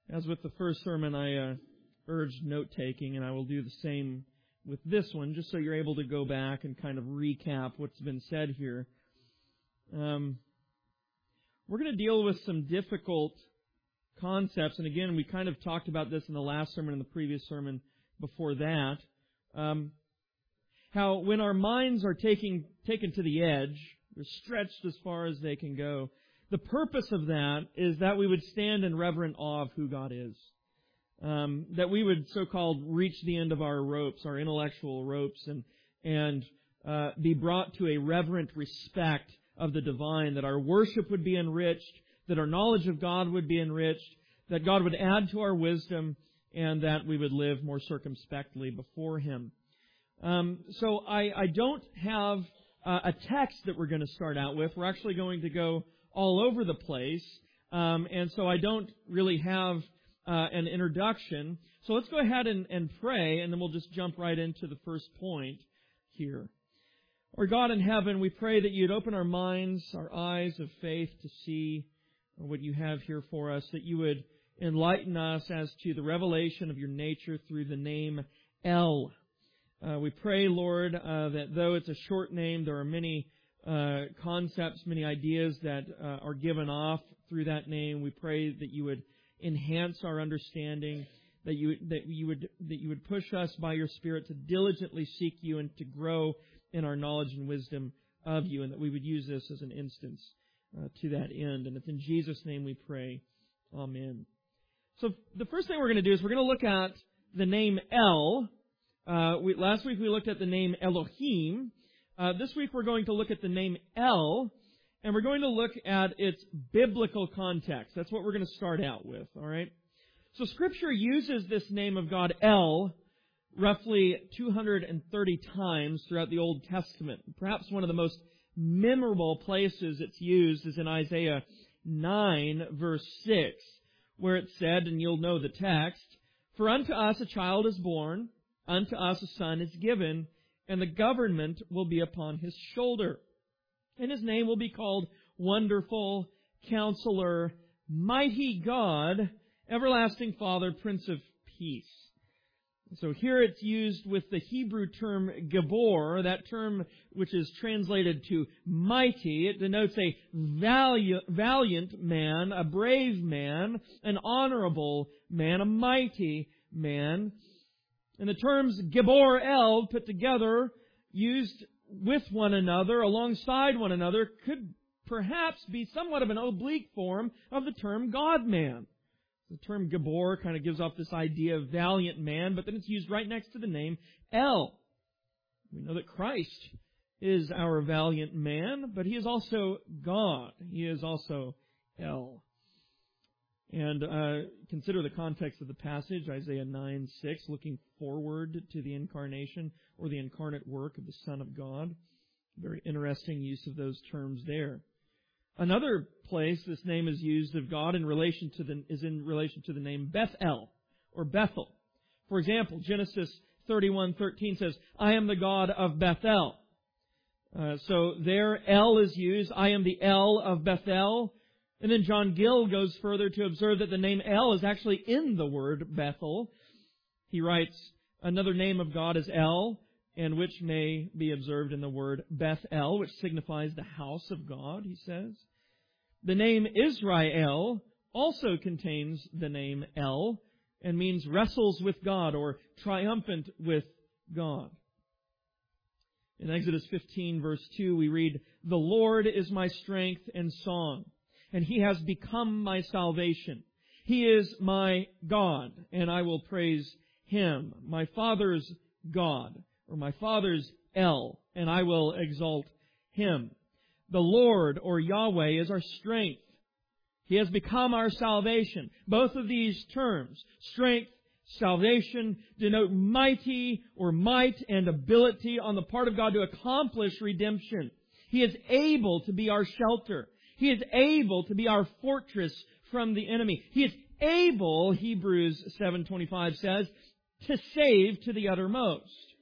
As with the first sermon, I urged note-taking, and I will do the same with this one, just so you're able to go back and kind of recap what's been said here. We're going to deal with some difficult concepts, and again, we kind of talked about this in the last sermon and the previous sermon before that. How when our minds are taken to the edge, they're stretched as far as they can go, the purpose of that is that we would stand in reverent awe of who God is. That we would so-called reach the end of our ropes, our intellectual ropes, and be brought to a reverent respect of the divine, that our worship would be enriched, that our knowledge of God would be enriched, that God would add to our wisdom, and that we would live more circumspectly before Him. So I don't have a text that we're going to start out with. We're actually going to go all over the place, and so I don't really have an introduction. So let's go ahead and pray, and then we'll just jump right into the first point here. Our God in heaven, we pray that You'd open our minds, our eyes of faith to see what You have here for us, that You would enlighten us as to the revelation of Your nature through the name El. We pray, Lord, that though it's a short name, there are many concepts, many ideas that are given off through that name. We pray that You would enhance our understanding, that you would push us by Your Spirit to diligently seek You and to grow in our knowledge and wisdom of You, and that we would use this as an instance to that end. And it's in Jesus' name we pray. Amen. So the first thing we're going to do is we're going to look at the name El. Last week we looked at the name Elohim. This week we're going to look at the name El, and we're going to look at its biblical context. That's what we're going to start out with, all right? So Scripture uses this name of God, El, roughly 230 times throughout the Old Testament. Perhaps one of the most memorable places it's used is in Isaiah 9, verse 6, where it said, and you'll know the text, "For unto us a child is born, unto us a son is given, and the government will be upon His shoulder. And His name will be called Wonderful, Counselor, Mighty God, Everlasting Father, Prince of Peace." So here it's used with the Hebrew term Gabor, that term which is translated to mighty. It denotes a valiant man, a brave man, an honorable man, a mighty man. And the terms Gabor El put together, used with one another, alongside one another, could perhaps be somewhat of an oblique form of the term God-man. The term Gabor kind of gives off this idea of valiant man, but then it's used right next to the name El. We know that Christ is our valiant man, but He is also God. He is also El. And consider the context of the passage, Isaiah 9:6, looking forward to the incarnation or the incarnate work of the Son of God. Very interesting use of those terms there. Another place this name is used of God is in relation to the name Bethel or Bethel. For example, Genesis 31:13 says, "I am the God of Bethel." So there El is used. I am the El of Bethel. And then John Gill goes further to observe that the name El is actually in the word Bethel. He writes, "Another name of God is El, and which may be observed in the word Bethel, which signifies the house of God," he says. The name Israel also contains the name El and means wrestles with God or triumphant with God. In Exodus 15, verse 2, we read, "The Lord is my strength and song, and He has become my salvation. He is my God, and I will praise Him, my Father's God," or my Father's El, "and I will exalt Him." The Lord, or Yahweh, is our strength. He has become our salvation. Both of these terms, strength, salvation, denote mighty or might and ability on the part of God to accomplish redemption. He is able to be our shelter. He is able to be our fortress from the enemy. He is able, Hebrews 7:25 says, to save to the uttermost.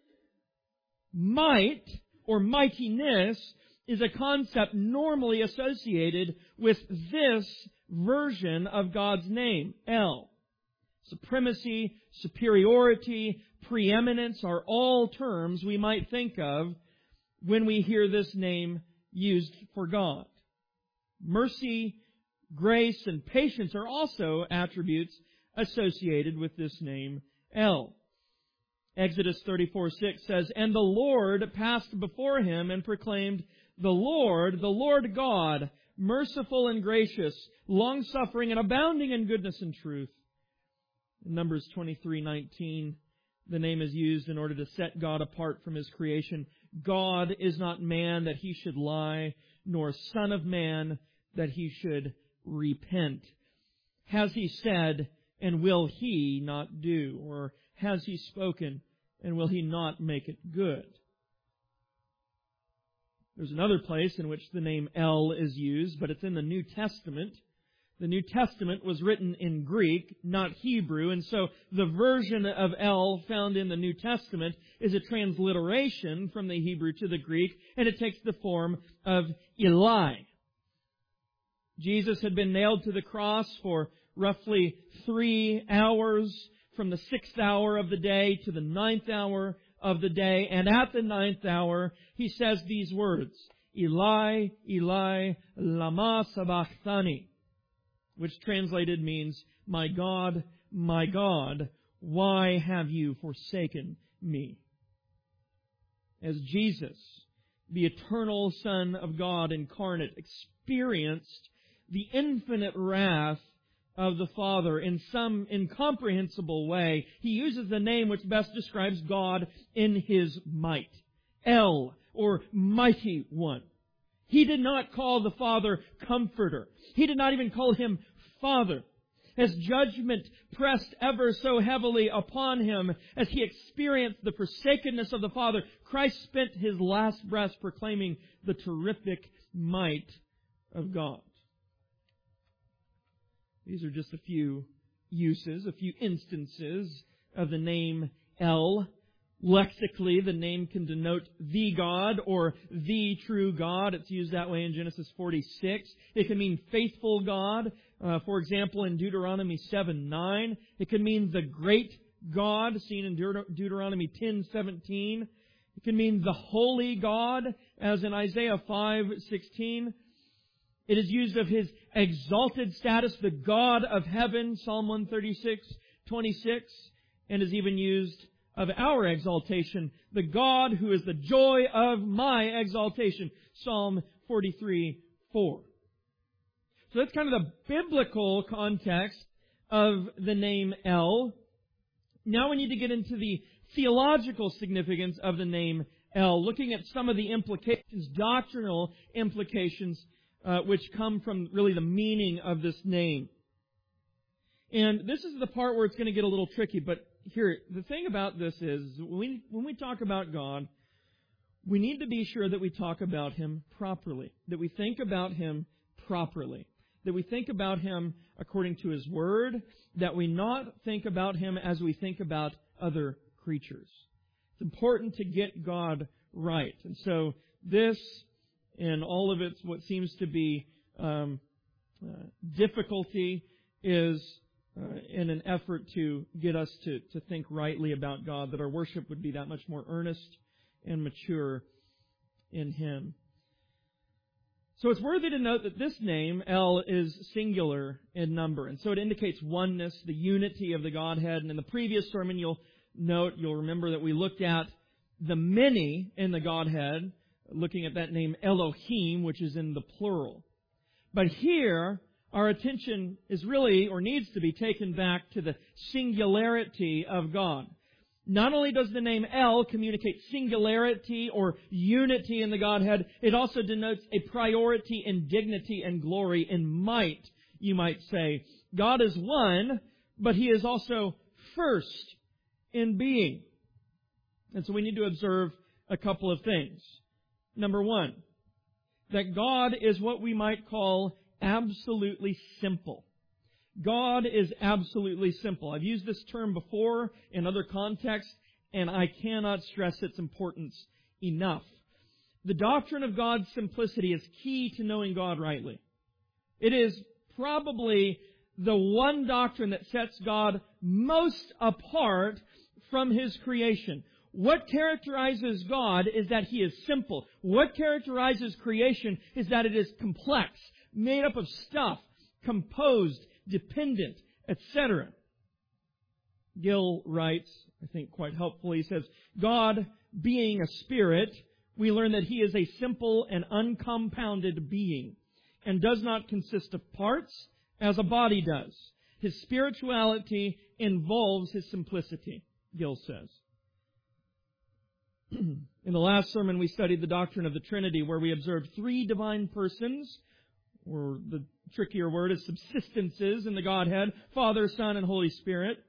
Might or mightiness is a concept normally associated with this version of God's name, El. supremacy, superiority, preeminence are all terms we might think of when we hear this name used for God. Mercy, grace, and patience are also attributes associated with this name El. Exodus 34:6 says, "And the Lord passed before him and proclaimed, the Lord God, merciful and gracious, long-suffering and abounding in goodness and truth." In Numbers 23:19, the name is used in order to set God apart from His creation. God is not man that He should lie, nor son of man that He should repent. Has He said, and will He not do? Or has He spoken, and will He not make it good? There's another place in which the name El is used, but it's in the New Testament. The New Testament was written in Greek, not Hebrew, and so the version of El found in the New Testament is a transliteration from the Hebrew to the Greek, and it takes the form of Eli. Jesus had been nailed to the cross for roughly 3 hours, from the 6th hour of the day to the 9th hour of the day, and at the 9th hour, He says these words, Eli, Eli, lama sabachthani, which translated means, my God, why have you forsaken me? As Jesus, the eternal Son of God incarnate, experienced the infinite wrath of the Father in some incomprehensible way, He uses the name which best describes God in His might. El, or Mighty One. He did not call the Father Comforter. He did not even call Him Father. As judgment pressed ever so heavily upon Him, as He experienced the forsakenness of the Father, Christ spent His last breath proclaiming the terrific might of God. These are just a few uses, a few instances of the name El. Lexically, the name can denote the God or the true God. It's used that way in Genesis 46. It can mean faithful God. For example, in Deuteronomy 7:9. It can mean the great God, seen in Deuteronomy 10:17. It can mean the holy God, as in Isaiah 5:16. It is used of His exalted status, the God of heaven, Psalm 136:26, and is even used of our exaltation, the God who is the joy of my exaltation, Psalm 43:4. So that's kind of the biblical context of the name El. Now we need to get into the theological significance of the name El, looking at some of the implications, doctrinal implications, which come from really the meaning of this name. And this is the part where it's going to get a little tricky, but here, the thing about this is, when we talk about God, we need to be sure that we talk about Him properly, that we think about Him properly, that we think about Him according to His Word, that we not think about Him as we think about other creatures. It's important to get God right. And so this, and all of its what seems to be difficulty, is in an effort to get us to think rightly about God, that our worship would be that much more earnest and mature in Him. So it's worthy to note that this name, El, is singular in number, and so it indicates oneness, the unity of the Godhead. And in the previous sermon, you'll remember that we looked at the many in the Godhead, looking at that name Elohim, which is in the plural. But here, our attention is really, or needs to be, taken back to the singularity of God. Not only does the name El communicate singularity or unity in the Godhead, it also denotes a priority in dignity and glory and might, you might say. God is one, but He is also first in being. And so we need to observe a couple of things. Number one, that God is what we might call absolutely simple. God is absolutely simple. I've used this term before in other contexts, and I cannot stress its importance enough. The doctrine of God's simplicity is key to knowing God rightly. It is probably the one doctrine that sets God most apart from His creation. What characterizes God is that He is simple. What characterizes creation is that it is complex, made up of stuff, composed, dependent, etc. Gill writes, I think quite helpfully, he says, God being a spirit, we learn that He is a simple and uncompounded being and does not consist of parts as a body does. His spirituality involves His simplicity, Gill says. In the last sermon, we studied the doctrine of the Trinity, where we observed three divine persons, or the trickier word is subsistences in the Godhead, Father, Son, and Holy Spirit.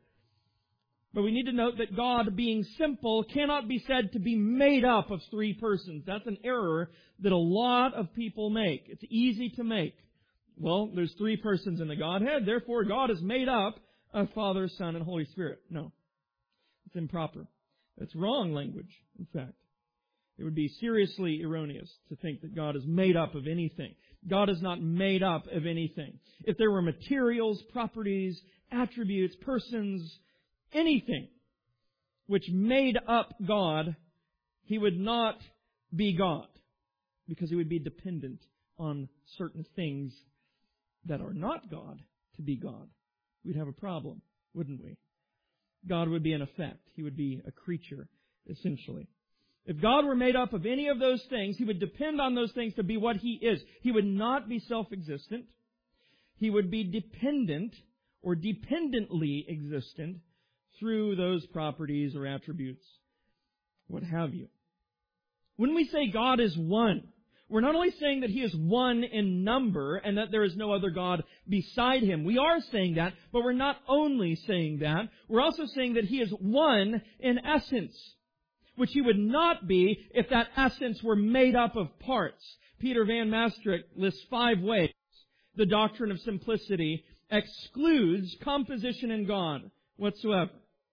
But we need to note that God, being simple, cannot be said to be made up of three persons. That's an error that a lot of people make. It's easy to make. Well, there's three persons in the Godhead, therefore God is made up of Father, Son, and Holy Spirit. No. It's improper. It's wrong language, in fact. It would be seriously erroneous to think that God is made up of anything. God is not made up of anything. If there were materials, properties, attributes, persons, anything which made up God, He would not be God, because He would be dependent on certain things that are not God to be God. We'd have a problem, wouldn't we? God would be an effect. He would be a creature, essentially. If God were made up of any of those things, He would depend on those things to be what He is. He would not be self-existent. He would be dependent or dependently existent through those properties or attributes, what have you. When we say God is one, we're not only saying that He is one in number and that there is no other God beside Him. We are saying that, but we're not only saying that. We're also saying that He is one in essence, which He would not be if that essence were made up of parts. Peter Van Mastricht lists 5 ways the doctrine of simplicity excludes composition in God whatsoever.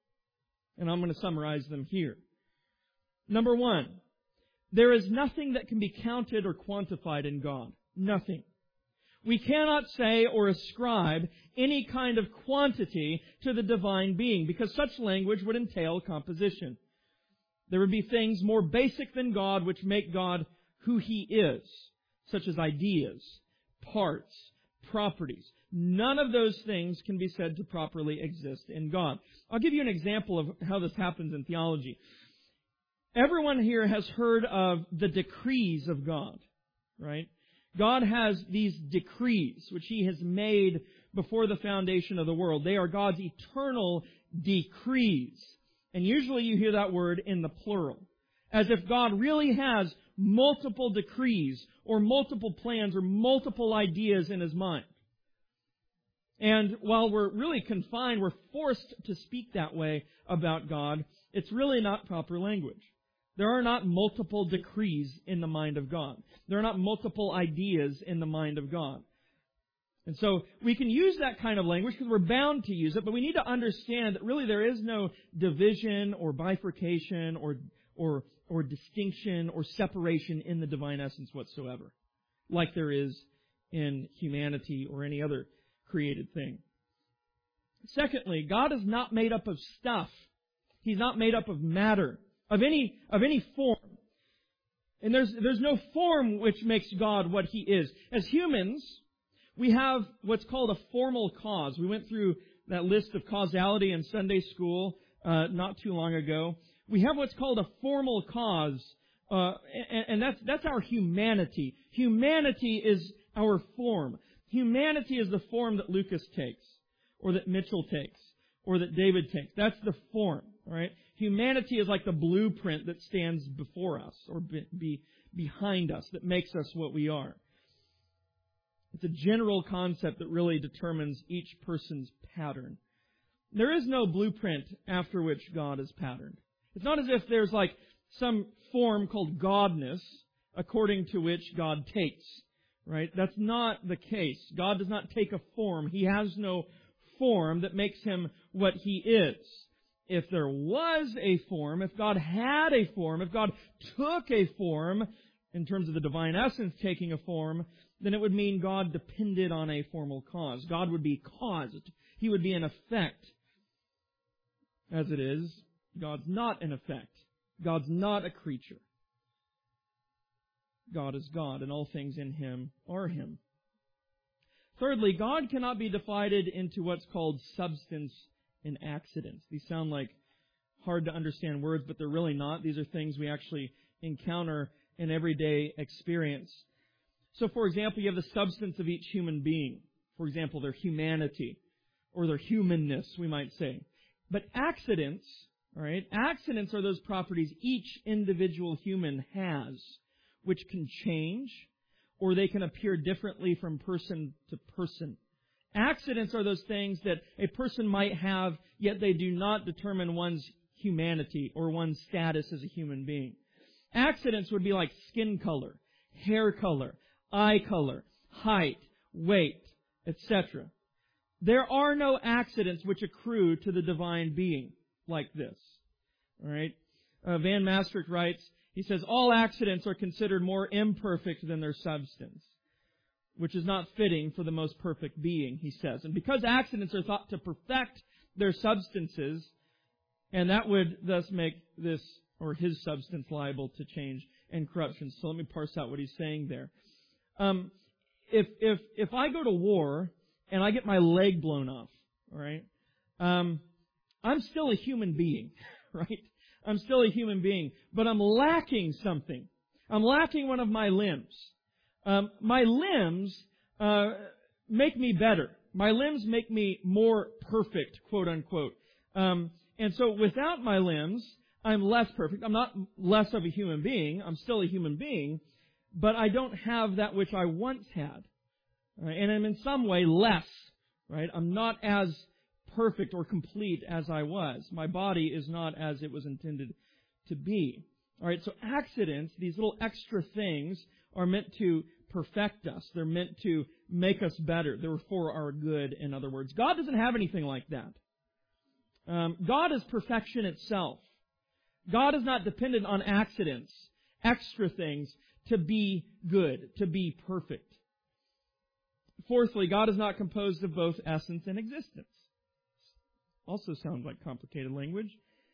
And I'm going to summarize them here. Number 1, there is nothing that can be counted or quantified in God. Nothing. We cannot say or ascribe any kind of quantity to the divine being, because such language would entail composition. There would be things more basic than God which make God who He is, such as ideas, parts, properties. None of those things can be said to properly exist in God. I'll give you an example of how this happens in theology. Everyone here has heard of the decrees of God, right? God has these decrees which He has made before the foundation of the world. They are God's eternal decrees. And usually you hear that word in the plural, as if God really has multiple decrees or multiple plans or multiple ideas in His mind. And while we're really confined, we're forced to speak that way about God, it's really not proper language. There are not multiple decrees in the mind of God. There are not multiple ideas in the mind of God. And so we can use that kind of language because we're bound to use it, but we need to understand that really there is no division or bifurcation or distinction or separation in the divine essence whatsoever, like there is in humanity or any other created thing. Secondly, God is not made up of stuff. He's not made up of matter, of any form. And there's no form which makes God what He is. As humans, we have what's called a formal cause. We went through that list of causality in Sunday school not too long ago. We have what's called a formal cause, and that's our humanity. Humanity is our form. Humanity is the form that Lucas takes, or that Mitchell takes, or that David takes. That's the form, all right? Humanity is like the blueprint that stands before us, or behind us, that makes us what we are. It's a general concept that really determines each person's pattern. There is no blueprint after which God is patterned. It's not as if there's like some form called godness according to which God takes. Right? That's not the case. God does not take a form. He has no form that makes Him what He is. If there was a form, if God had a form, if God took a form, in terms of the divine essence taking a form, then it would mean God depended on a formal cause. God would be caused. He would be an effect. As it is, God's not an effect. God's not a creature. God is God, and all things in Him are Him. Thirdly, God cannot be divided into what's called substance and accidents. These sound like hard to understand words, but they're really not. These are things we actually encounter in everyday experience. So, for example, you have the substance of each human being. For example, their humanity, or their humanness, we might say. But accidents, all right, accidents are those properties each individual human has, which can change, or they can appear differently from person to person. Accidents are those things that a person might have, yet they do not determine one's humanity or one's status as a human being. Accidents would be like skin color, hair color, eye color, height, weight, etc. There are no accidents which accrue to the divine being like this. All right? Van Maastricht writes, he says, all accidents are considered more imperfect than their substance, which is not fitting for the most perfect being, he says. And because accidents are thought to perfect their substances, and that would thus make this or his substance liable to change and corruption. So let me parse out what he's saying there. If I go to war and I get my leg blown off, all right, I'm still a human being, right? I'm still a human being, but I'm lacking something. I'm lacking one of my limbs. My limbs make me better. My limbs make me more perfect, quote unquote. And so without my limbs, I'm less perfect. I'm not less of a human being. I'm still a human being, but I don't have that which I once had. Right? And I'm in some way less, right? I'm not as perfect or complete as I was. My body is not as it was intended to be. All right, so accidents, these little extra things, are meant to perfect us. They're meant to make us better. They're for our good, in other words. God doesn't have anything like that. God is perfection itself. God is not dependent on accidents, extra things, to be good, to be perfect. Fourthly, God is not composed of both essence and existence. Also sounds like complicated language.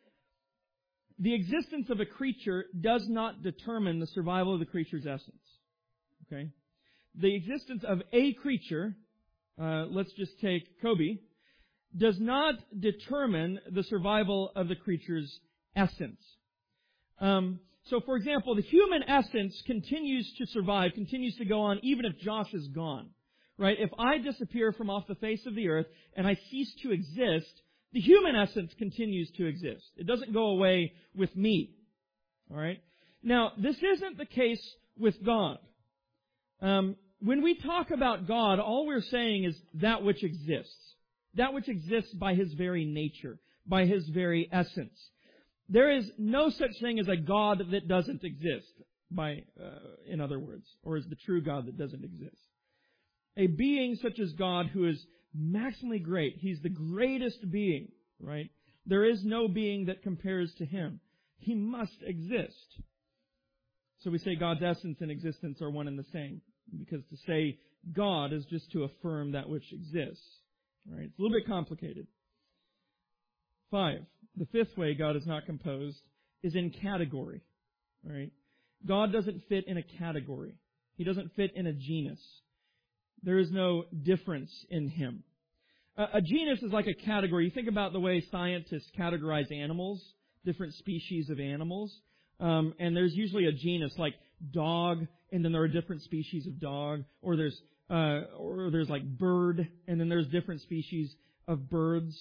The existence of a creature does not determine the survival of the creature's essence. Okay? The existence of a creature, let's just take Kobe, does not determine the survival of the creature's essence. So, for example, the human essence continues to survive, continues to go on, even if Josh is gone. Right? If I disappear from off the face of the earth and I cease to exist, the human essence continues to exist. It doesn't go away with me. All right? Now, this isn't the case with God. When we talk about God, all we're saying is that which exists. That which exists by His very nature, by His very essence. There is no such thing as a God that doesn't exist, in other words, or is the true God that doesn't exist. A being such as God who is maximally great. He's the greatest being, right? There is no being that compares to Him. He must exist. So we say God's essence and existence are one and the same. Because to say God is just to affirm that which exists. Right? It's a little bit complicated. 5. The fifth way God is not composed is in category. Right? God doesn't fit in a category. He doesn't fit in a genus. There is no difference in Him. A genus is like a category. You think about the way scientists categorize animals, different species of animals, and there's usually a genus like dog, and then there are different species of dog, or there's like bird, and then there's different species of birds.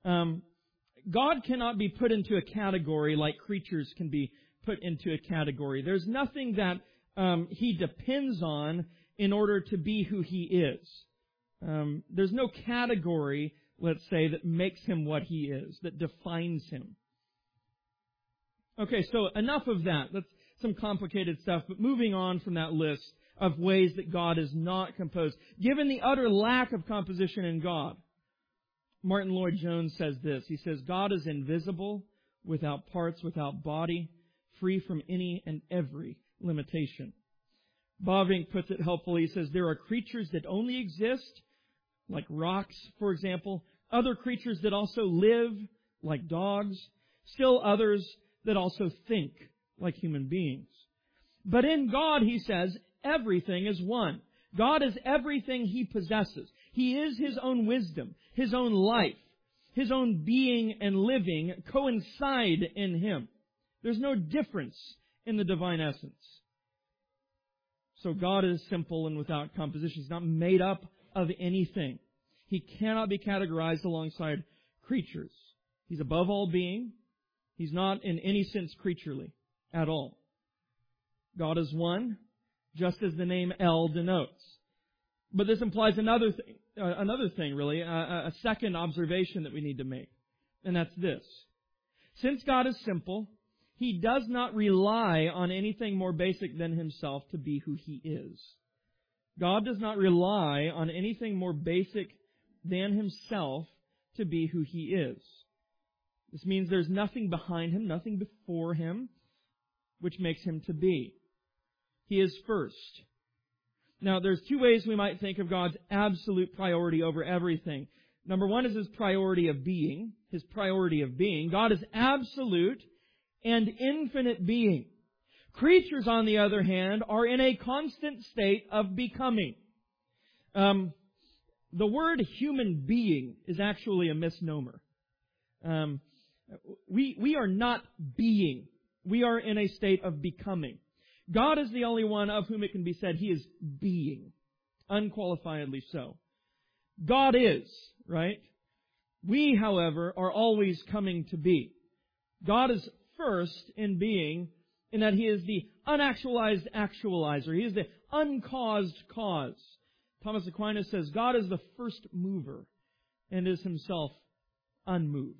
God cannot be put into a category like creatures can be put into a category. There's nothing that He depends on in order to be who He is. There's no category, let's say, that makes Him what He is, that defines Him. Okay, so enough of that. That's some complicated stuff, but moving on from that list of ways that God is not composed. Given the utter lack of composition in God, Martin Lloyd-Jones says this. He says, God is invisible, without parts, without body, free from any and every limitation. Bavinck puts it helpfully. He says, there are creatures that only exist, like rocks, for example. Other creatures that also live, like dogs. Still others that also think, like human beings. But in God, he says, everything is one. God is everything He possesses. He is His own wisdom, His own life, His own being and living coincide in Him. There's no difference in the divine essence. So God is simple and without composition. He's not made up of anything. He cannot be categorized alongside creatures. He's above all being. He's not in any sense creaturely at all. God is one, just as the name El denotes. But this implies another thing really, a second observation that we need to make. And that's this. Since God is simple, He does not rely on anything more basic than Himself to be who He is. God does not rely on anything more basic than Himself to be who He is. This means there's nothing behind Him, nothing before Him, which makes Him to be. He is first. Now, there's two ways we might think of God's absolute priority over everything. Number one is His priority of being. His priority of being. God is absolute and infinite being. Creatures, on the other hand, are in a constant state of becoming. The word human being is actually a misnomer. We are not being. We are in a state of becoming. God is the only one of whom it can be said He is being. Unqualifiedly so. God is, right? We, however, are always coming to be. God is first in being in that He is the unactualized actualizer. He is the uncaused cause. Thomas Aquinas says God is the first mover and is Himself unmoved.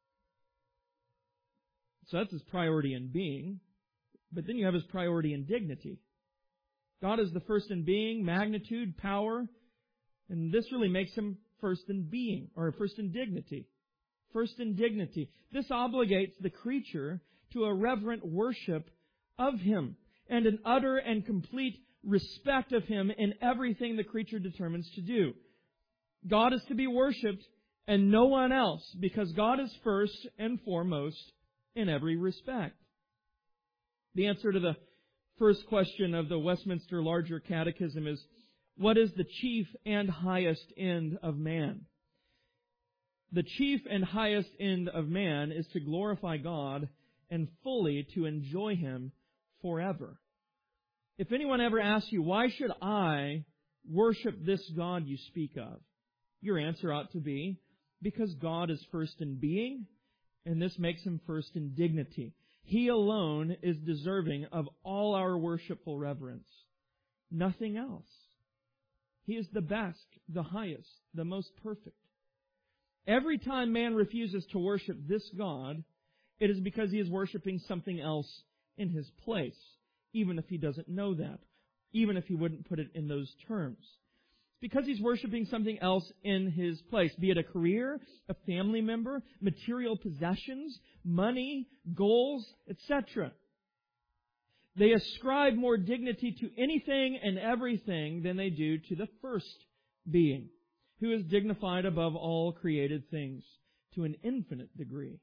So that's His priority in being. But then you have His priority in dignity. God is the first in being, magnitude, power, and this really makes Him first in being, or first in dignity. First in dignity. This obligates the creature to a reverent worship of Him and an utter and complete respect of Him in everything the creature determines to do. God is to be worshipped and no one else, because God is first and foremost in every respect. The answer to the first question of the Westminster Larger Catechism is, what is the chief and highest end of man? The chief and highest end of man is to glorify God and fully to enjoy Him forever. If anyone ever asks you, why should I worship this God you speak of? Your answer ought to be, because God is first in being, and this makes Him first in dignity. He alone is deserving of all our worshipful reverence. Nothing else. He is the best, the highest, the most perfect. Every time man refuses to worship this God, it is because he is worshiping something else in His place, even if he doesn't know that, even if he wouldn't put it in those terms. Because he's worshiping something else in His place, be it a career, a family member, material possessions, money, goals, etc. They ascribe more dignity to anything and everything than they do to the first being, who is dignified above all created things to an infinite degree.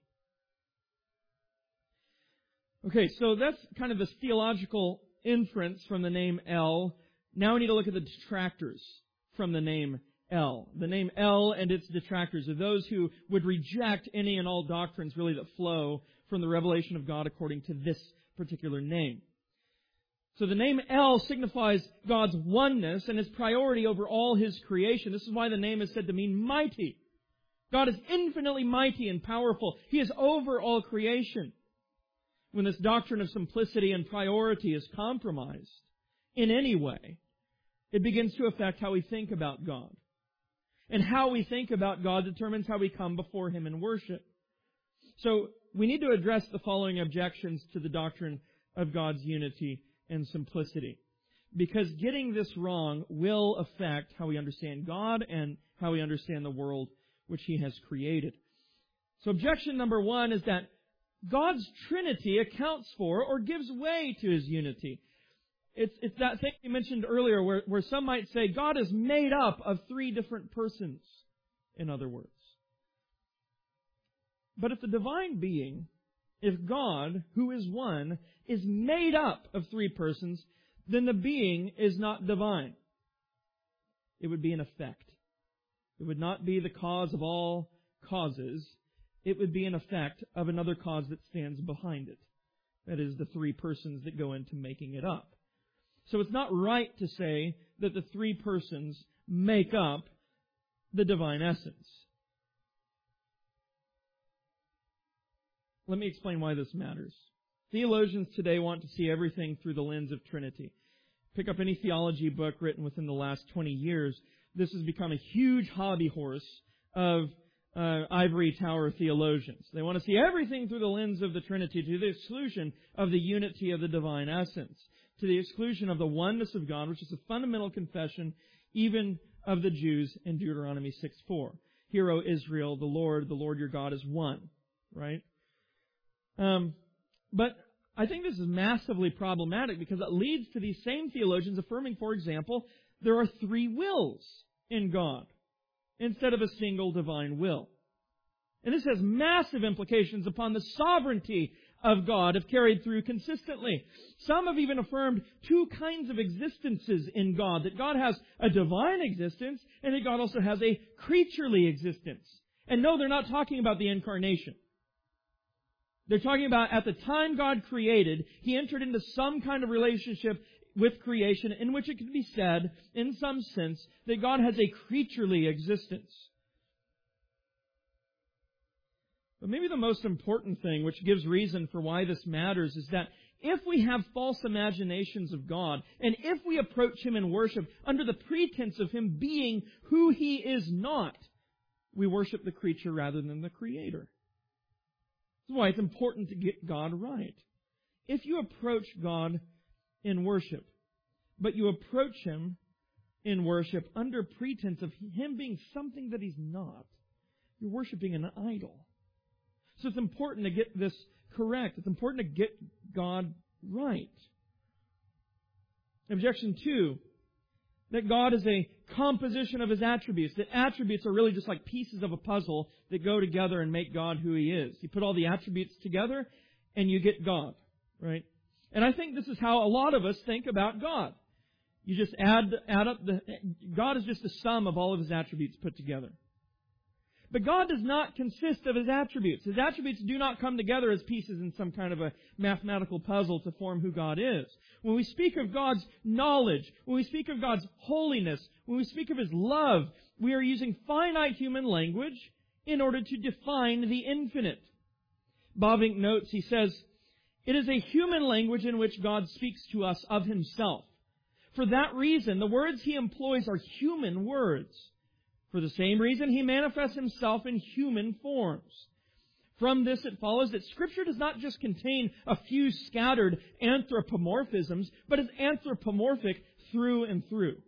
Okay, so that's kind of a theological inference from the name El. Now we need to look at the detractors from the name El. The name El and its detractors are those who would reject any and all doctrines really that flow from the revelation of God according to this particular name. So the name El signifies God's oneness and His priority over all His creation. This is why the name is said to mean mighty. God is infinitely mighty and powerful. He is over all creation. When this doctrine of simplicity and priority is compromised in any way, it begins to affect how we think about God. And how we think about God determines how we come before Him in worship. So we need to address the following objections to the doctrine of God's unity and simplicity. Because getting this wrong will affect how we understand God and how we understand the world which He has created. So objection number one is that God's Trinity accounts for or gives way to His unity. It's that thing you mentioned earlier where some might say God is made up of three different persons, in other words. But if the divine being, if God, who is one, is made up of three persons, then the being is not divine. It would be an effect. It would not be the cause of all causes. It would be an effect of another cause that stands behind it. That is, the three persons that go into making it up. So it's not right to say that the three persons make up the divine essence. Let me explain why this matters. Theologians today want to see everything through the lens of Trinity. Pick up any theology book written within the last 20 years. This has become a huge hobby horse of ivory tower theologians. They want to see everything through the lens of the Trinity, to the exclusion of the unity of the divine essence, to the exclusion of the oneness of God, which is a fundamental confession even of the Jews in Deuteronomy 6:4. Hear, O Israel, the Lord your God is one. Right? But I think this is massively problematic because it leads to these same theologians affirming, for example, there are three wills in God instead of a single divine will. And this has massive implications upon the sovereignty of God if carried through consistently. Some have even affirmed two kinds of existences in God, that God has a divine existence and that God also has a creaturely existence. And no, they're not talking about the incarnation. They're talking about at the time God created, He entered into some kind of relationship with creation in which it could be said, in some sense, that God has a creaturely existence. But maybe the most important thing, which gives reason for why this matters, is that if we have false imaginations of God, and if we approach Him in worship under the pretense of Him being who He is not, we worship the creature rather than the Creator. That's why it's important to get God right. If you approach God in worship, but you approach Him in worship under pretense of Him being something that He's not, you're worshiping an idol. So it's important to get this correct. It's important to get God right. Objection 2, that God is a composition of His attributes. That attributes are really just like pieces of a puzzle that go together and make God who He is. You put all the attributes together and you get God, right? And I think this is how a lot of us think about God. You just add up God is just the sum of all of His attributes put together. But God does not consist of His attributes. His attributes do not come together as pieces in some kind of a mathematical puzzle to form who God is. When we speak of God's knowledge, when we speak of God's holiness, when we speak of His love, we are using finite human language in order to define the infinite. Bavinck notes, he says, "It is a human language in which God speaks to us of Himself. For that reason, the words He employs are human words. For the same reason, He manifests Himself in human forms. From this it follows that Scripture does not just contain a few scattered anthropomorphisms, but is anthropomorphic through and through."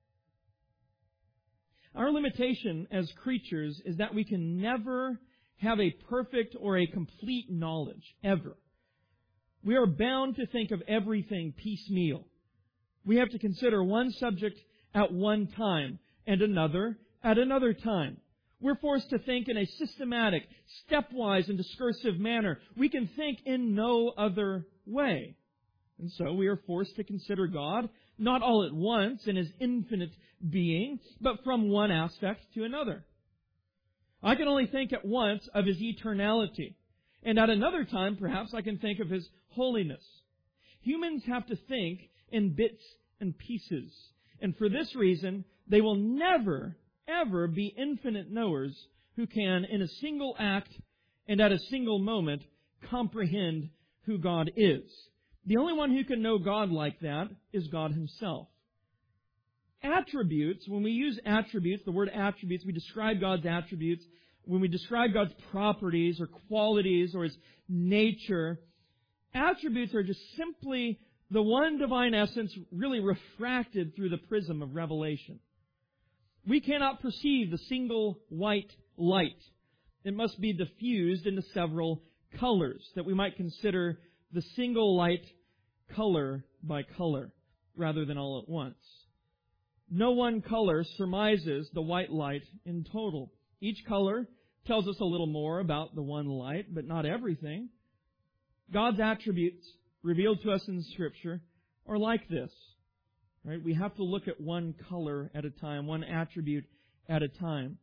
Our limitation as creatures is that we can never have a perfect or a complete knowledge, ever. We are bound to think of everything piecemeal. We have to consider one subject at one time and another at another time. We're forced to think in a systematic, stepwise, and discursive manner. We can think in no other way. And so we are forced to consider God not all at once in His infinite being, but from one aspect to another. I can only think at once of His eternality, and at another time, perhaps, I can think of His holiness. Humans have to think in bits and pieces, and for this reason, they will never, ever be infinite knowers who can, in a single act and at a single moment, comprehend who God is. The only one who can know God like that is God Himself. Attributes, when we use attributes, the word attributes, we describe God's attributes. When we describe God's properties or qualities or His nature, attributes are just simply the one divine essence really refracted through the prism of revelation. We cannot perceive the single white light. It must be diffused into several colors, that we might consider the single light color by color. rather than all at once. No one color surmises the white light in total. Each color tells us a little more about the one light, but not everything. God's attributes revealed to us in Scripture are like this. Right? We have to look at one color at a time, one attribute at a time.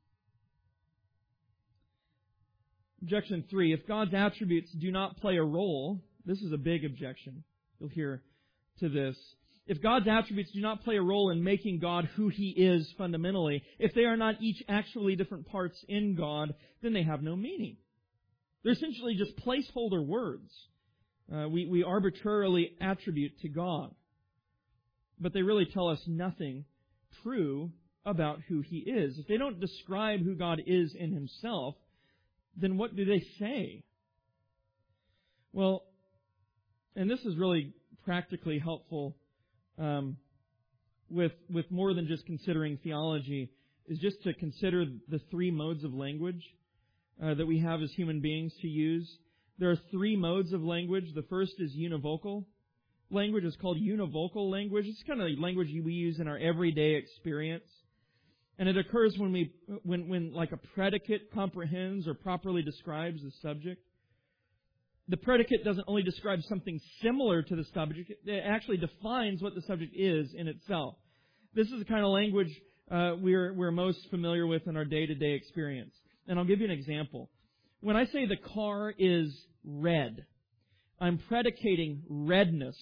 Objection 3, if God's attributes do not play a role, this is a big objection. You'll hear to this. If God's attributes do not play a role in making God who He is fundamentally, if they are not each actually different parts in God, then they have no meaning. They're essentially just placeholder words. We arbitrarily attribute to God. But they really tell us nothing true about who He is. If they don't describe who God is in Himself, then what do they say? Well, and this is really practically helpful with more than just considering theology, is just to consider the three modes of language that we have as human beings to use. There are three modes of language. The first is univocal language. It's called univocal language. It's kind of the language we use in our everyday experience. And it occurs when like a predicate comprehends or properly describes the subject. The predicate doesn't only describe something similar to the subject, it actually defines what the subject is in itself. This is the kind of language we're most familiar with in our day-to-day experience. And I'll give you an example. When I say the car is red, I'm predicating redness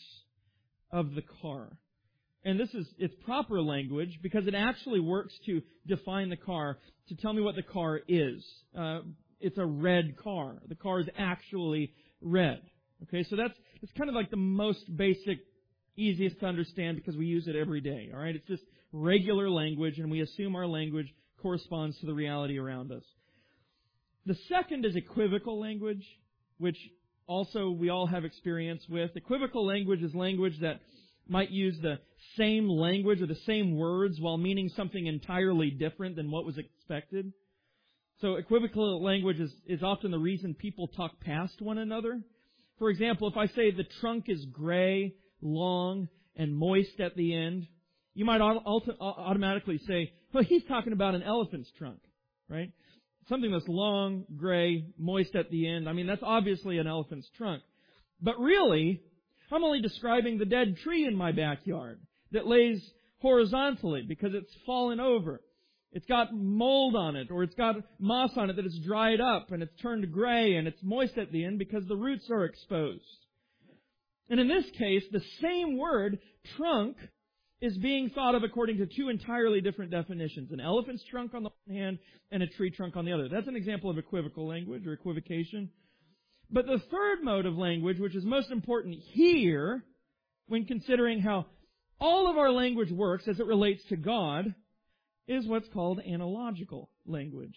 of the car. And it's proper language because it actually works to define the car, to tell me what the car is. It's a red car. The car is actually red. Okay, so it's kind of like the most basic, easiest to understand because we use it every day. All right, it's just regular language, and we assume our language corresponds to the reality around us. The second is equivocal language, which also we all have experience with. Equivocal language is language that might use the same language or the same words while meaning something entirely different than what was expected. So equivocal language is often the reason people talk past one another. For example, if I say the trunk is gray, long, and moist at the end, you might automatically say, well, he's talking about an elephant's trunk, right? Something that's long, gray, moist at the end. I mean, that's obviously an elephant's trunk. But really, I'm only describing the dead tree in my backyard that lays horizontally because it's fallen over. It's got mold on it, or it's got moss on it that is dried up and it's turned gray and it's moist at the end because the roots are exposed. And in this case, the same word, trunk, is being thought of according to two entirely different definitions. An elephant's trunk on the one hand and a tree trunk on the other. That's an example of equivocal language or equivocation. But the third mode of language, which is most important here, when considering how all of our language works as it relates to God, is what's called analogical language.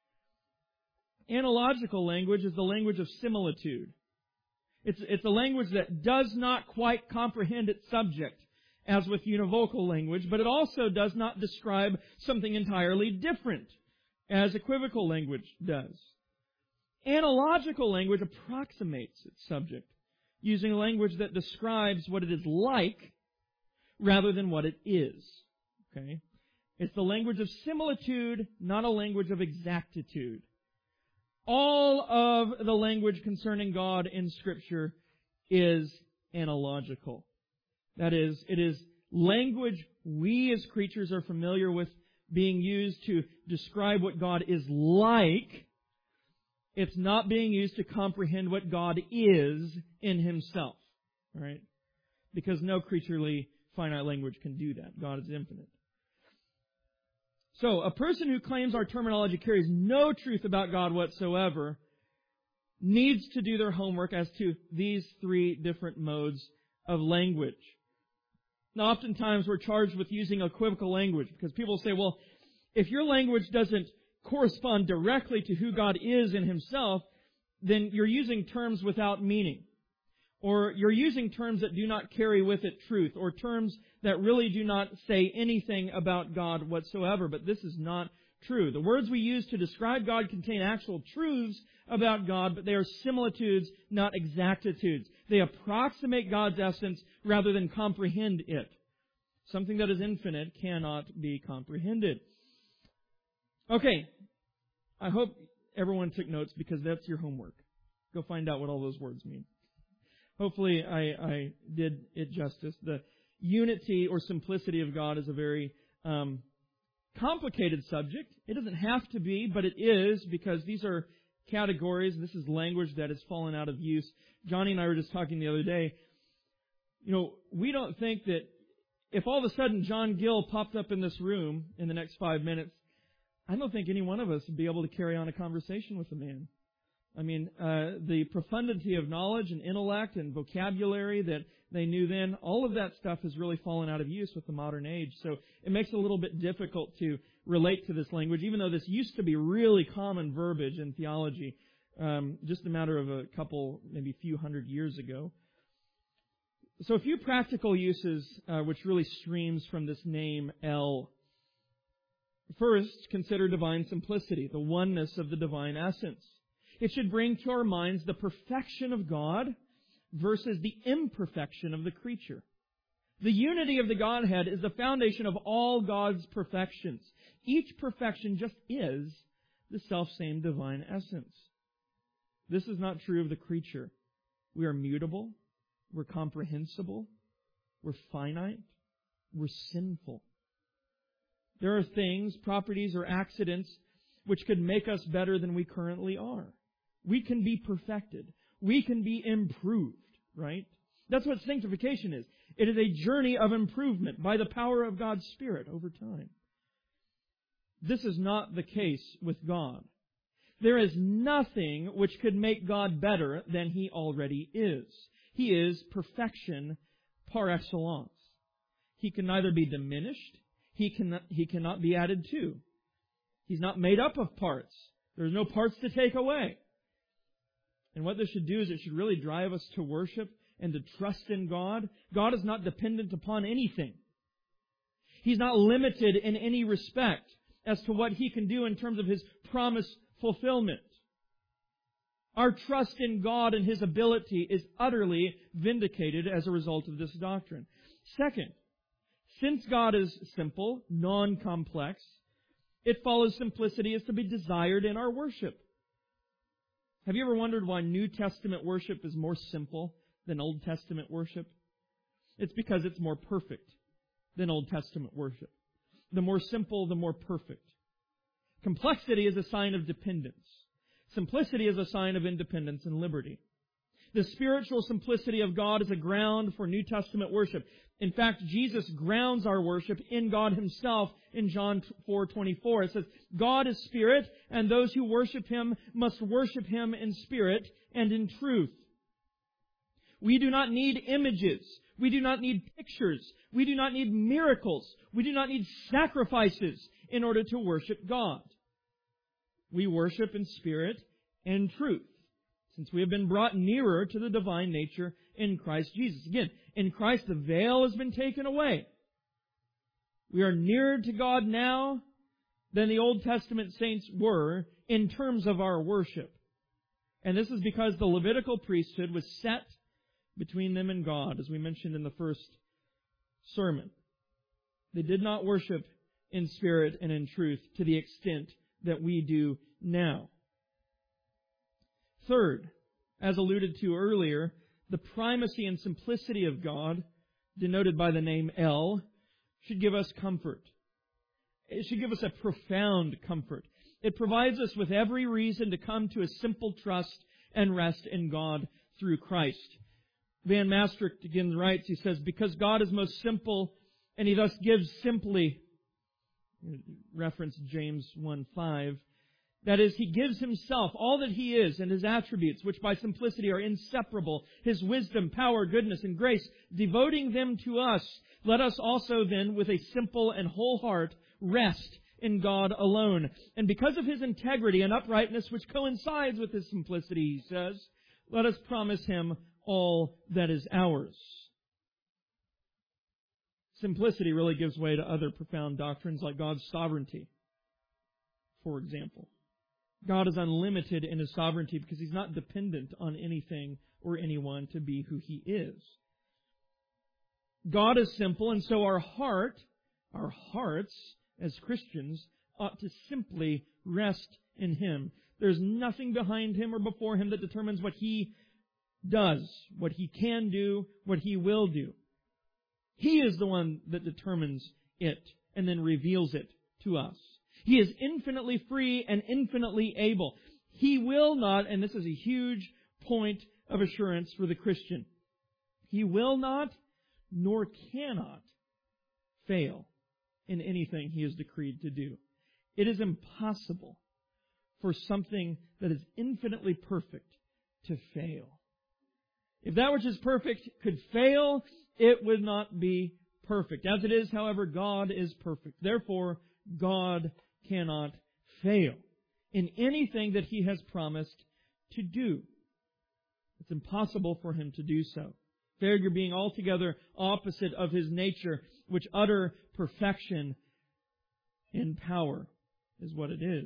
Analogical language is the language of similitude. It's a language that does not quite comprehend its subject, as with univocal language, but it also does not describe something entirely different, as equivocal language does. Analogical language approximates its subject, using language that describes what it is like rather than what it is. Okay? It's the language of similitude, not a language of exactitude. All of the language concerning God in Scripture is analogical. That is, it is language we as creatures are familiar with being used to describe what God is like. It's not being used to comprehend what God is in Himself. Right? Because no creaturely finite language can do that. God is infinite. So, a person who claims our terminology carries no truth about God whatsoever needs to do their homework as to these three different modes of language. Now, oftentimes we're charged with using equivocal language because people say, well, if your language doesn't correspond directly to who God is in Himself, then you're using terms without meaning. Or you're using terms that do not carry with it truth, or terms that really do not say anything about God whatsoever. But this is not true. The words we use to describe God contain actual truths about God, but they are similitudes, not exactitudes. They approximate God's essence rather than comprehend it. Something that is infinite cannot be comprehended. Okay, I hope everyone took notes because that's your homework. Go find out what all those words mean. Hopefully I did it justice. The unity or simplicity of God is a very complicated subject. It doesn't have to be, but it is, because these are categories. This is language that has fallen out of use. Johnny and I were just talking the other day. We don't think that if all of a sudden John Gill popped up in this room in the next 5 minutes, I don't think any one of us would be able to carry on a conversation with the man. I mean, the profundity of knowledge and intellect and vocabulary that they knew then, all of that stuff has really fallen out of use with the modern age. So it makes it a little bit difficult to relate to this language, even though this used to be really common verbiage in theology, just a matter of a couple, maybe few hundred years ago. So a few practical uses which really streams from this name El. First, consider divine simplicity, the oneness of the divine essence. It should bring to our minds the perfection of God versus the imperfection of the creature. The unity of the Godhead is the foundation of all God's perfections. Each perfection just is the selfsame divine essence. This is not true of the creature. We are mutable, we're comprehensible, we're finite, we're sinful. There are things, properties, or accidents which could make us better than we currently are. We can be perfected. We can be improved, right? That's what sanctification is. It is a journey of improvement by the power of God's Spirit over time. This is not the case with God. There is nothing which could make God better than He already is. He is perfection par excellence. He can neither be diminished, He cannot be added to. He's not made up of parts. There's no parts to take away. And what this should do is it should really drive us to worship and to trust in God. God is not dependent upon anything. He's not limited in any respect as to what He can do in terms of His promise fulfillment. Our trust in God and His ability is utterly vindicated as a result of this doctrine. Second, since God is simple, non-complex, it follows simplicity is to be desired in our worship. Have you ever wondered why New Testament worship is more simple than Old Testament worship? It's because it's more perfect than Old Testament worship. The more simple, the more perfect. Complexity is a sign of dependence. Simplicity is a sign of independence and liberty. The spiritual simplicity of God is a ground for New Testament worship. In fact, Jesus grounds our worship in God Himself in John 4:24. It says, God is spirit, and those who worship Him must worship Him in spirit and in truth. We do not need images. We do not need pictures. We do not need miracles. We do not need sacrifices in order to worship God. We worship in spirit and truth, since we have been brought nearer to the divine nature in Christ Jesus. Again, in Christ the veil has been taken away. We are nearer to God now than the Old Testament saints were in terms of our worship. And this is because the Levitical priesthood was set between them and God, as we mentioned in the first sermon. They did not worship in spirit and in truth to the extent that we do now. Third, as alluded to earlier, the primacy and simplicity of God, denoted by the name El, should give us comfort. It should give us a profound comfort. It provides us with every reason to come to a simple trust and rest in God through Christ. Van Maastricht again writes, he says, because God is most simple, and He thus gives simply, reference James 1:5, that is, He gives Himself, all that He is, and His attributes, which by simplicity are inseparable, His wisdom, power, goodness, and grace, devoting them to us. Let us also then, with a simple and whole heart, rest in God alone. And because of His integrity and uprightness, which coincides with His simplicity, he says, let us promise Him all that is ours. Simplicity really gives way to other profound doctrines like God's sovereignty. for example. God is unlimited in His sovereignty because He's not dependent on anything or anyone to be who He is. God is simple, and so our hearts as Christians ought to simply rest in Him. There's nothing behind Him or before Him that determines what He does, what He can do, what He will do. He is the one that determines it and then reveals it to us. He is infinitely free and infinitely able. He will not, and this is a huge point of assurance for the Christian, He will not nor cannot fail in anything He has decreed to do. It is impossible for something that is infinitely perfect to fail. If that which is perfect could fail, it would not be perfect. As it is, however, God is perfect. Therefore, God cannot fail in anything that He has promised to do. It's impossible for Him to do so. Failure being altogether opposite of His nature, which utter perfection in power is what it is.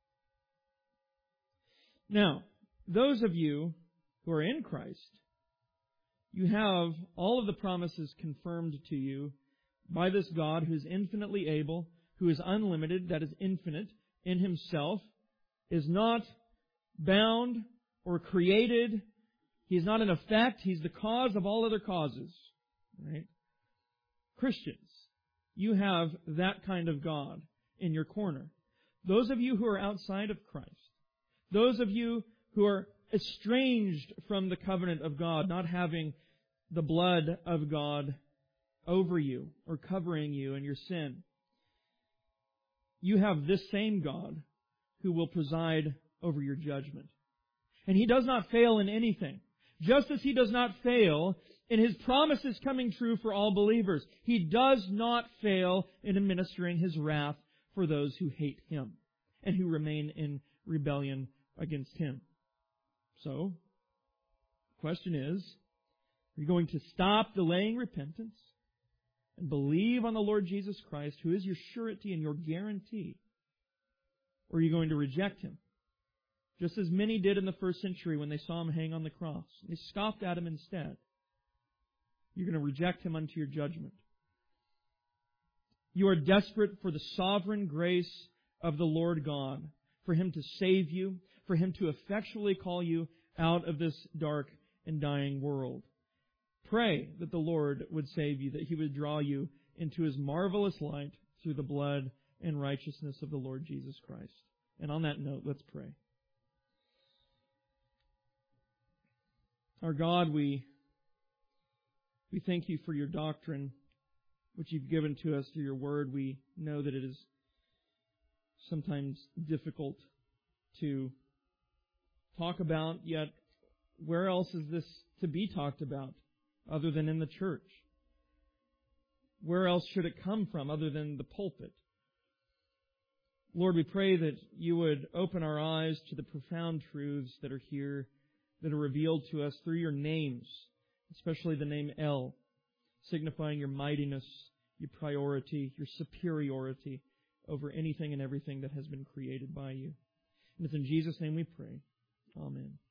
Now, those of you who are in Christ, you have all of the promises confirmed to you by this God who is infinitely able, who is unlimited, that is infinite in Himself, is not bound or created. He is not an effect. He's the cause of all other causes. Right? Christians, you have that kind of God in your corner. Those of you who are outside of Christ, those of you who are estranged from the covenant of God, not having the blood of God over you or covering you in your sin, you have this same God who will preside over your judgment. And He does not fail in anything. Just as He does not fail in His promises coming true for all believers, He does not fail in administering His wrath for those who hate Him and who remain in rebellion against Him. So, the question is, are you going to stop delaying repentance and believe on the Lord Jesus Christ, who is your surety and your guarantee? Or are you going to reject Him? Just as many did in the first century when they saw Him hang on the cross. They scoffed at Him instead. You're going to reject Him unto your judgment. You are desperate for the sovereign grace of the Lord God, for Him to save you, for Him to effectually call you out of this dark and dying world. Pray that the Lord would save you, that He would draw you into His marvelous light through the blood and righteousness of the Lord Jesus Christ. And on that note, let's pray. Our God, we thank You for Your doctrine, which You've given to us through Your Word. We know that it is sometimes difficult to talk about, yet where else is this to be talked about other than in the church? Where else should it come from other than the pulpit? Lord, we pray that You would open our eyes to the profound truths that are here, that are revealed to us through Your names, especially the name El, signifying Your mightiness, Your priority, Your superiority over anything and everything that has been created by You. And it's in Jesus' name we pray. Amen.